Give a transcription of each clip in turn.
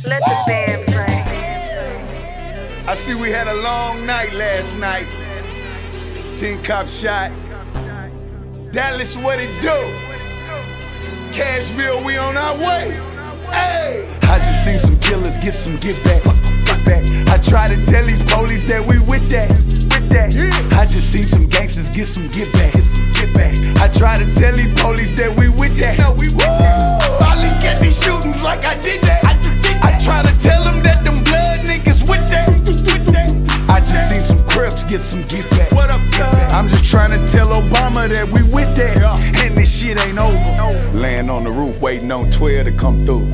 Let the band play. I see we had a long night last night. 10 cop shot. Dallas, what it do? Cashville, we on our way. Hey! I just seen some killers get some get back. I try to tell these police that we with that. Yeah. I just seen some gangsters get some get back. I try to tell these police that we with that. No, we with that. Finally get these shootings like I did that. I try to tell them that them blood niggas with that. I just seen some Crips get some get back. What up, I'm just trying to tell Obama that we with that. And this shit ain't over. Laying on the roof waiting on 12 to come through.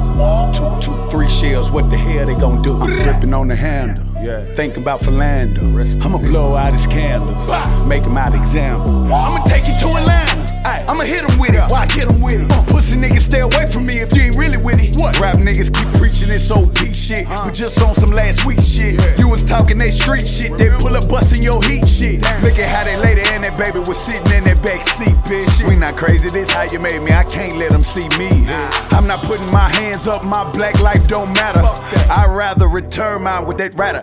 3 shells, what the hell they gon' do? I'm gripping on the handle, thinking about Philando. I'ma blow out his candles, make him out example. I'ma take you to Atlanta, I'ma hit him with it. Why hit him with it? Pussy niggas stay away from me if you ain't really with it. What? Rap niggas keep preaching this OP shit, but just on some last week shit. You was talking that street shit, they pull up busting your heat shit. Look at how they later and that baby was sitting in that back seat, bitch. We not crazy, this how you made me, I can't let them see me. I'm not putting my hands up, my black life don't matter. I'd rather return mine with that ratter.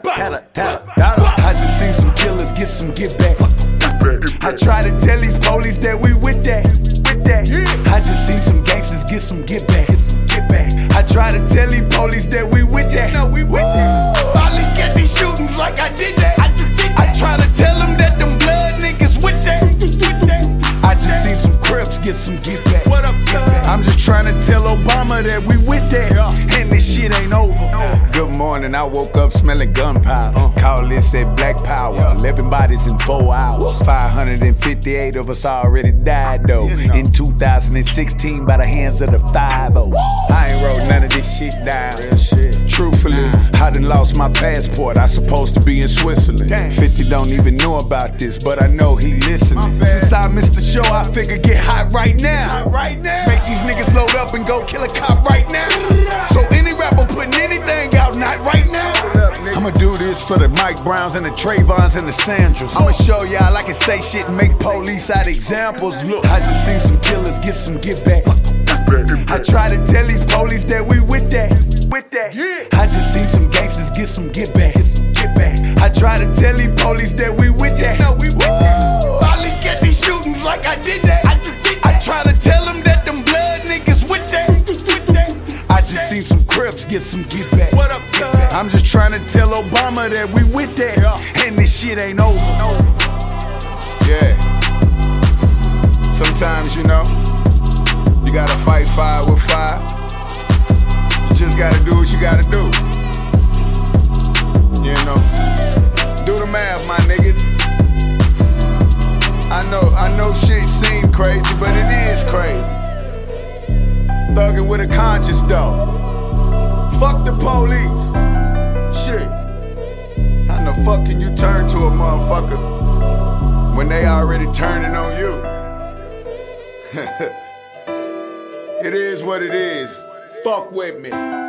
I just seen some killers get some get back. I try to tell these police that we with that. I just seen some gangsters get some get back. I try to tell these police that we with that. No, we with that. Finally get these shootings like I did that. I try to tell them that them blood niggas with that. I just seen some Crips get some get back. What up, I'm just trying to tell Obama that we with that. And this shit ain't over. Good morning, I woke up smelling gunpowder. Call this that black power. 11 bodies in 4 hours. 558 of us already died though. In 2016 by the hands of the 5-0. I ain't wrote none of this shit down. Truthfully, I done lost my passport. I supposed to be in Switzerland. 50 don't even know about this, but I know he listening. Since I missed the show, I figure get hot right now. Make these niggas load up and go kill a cop right now. So any rapper putting anything out, not right now. I'ma do this for the Mike Browns and the Trayvons and the Sandras. I'ma show y'all I can say shit and make police out examples. Look, I just seen some killers get some get back. I try to tell these police that we with that. I just seen some gangsters get some get back. I try to tell these police that we with that. No, we with that. Finally get these shootings like I did that. I try to tell them that them blood niggas with that. I just seen some Crips get some get back. What up, I'm just trying to tell Obama that we with that. And this shit ain't over. Yeah. Sometimes, you know, you gotta fight fire with fire. You just gotta do what you gotta do. You know, do the math, my niggas. I know shit seem crazy, but it is crazy. Thuggin' with a conscience though. Fuck the police. Shit. How the fuck can you turn to a motherfucker when they already turning on you? It is what it is. Fuck with me.